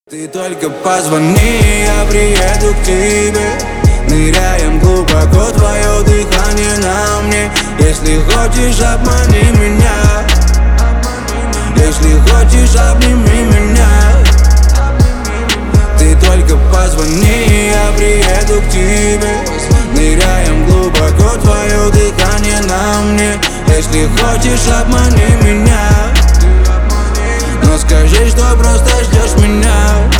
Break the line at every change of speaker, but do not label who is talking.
Ты только позвони, я приеду к тебе. Ныряем глубоко, твое дыхание на мне. Если хочешь, обмани меня. Если хочешь, обними меня. Ты только позвони, я приеду к тебе. Ныряем глубоко, твое дыхание на мне. Если хочешь, обмани меня. Но скажи, что просто ждешь меня.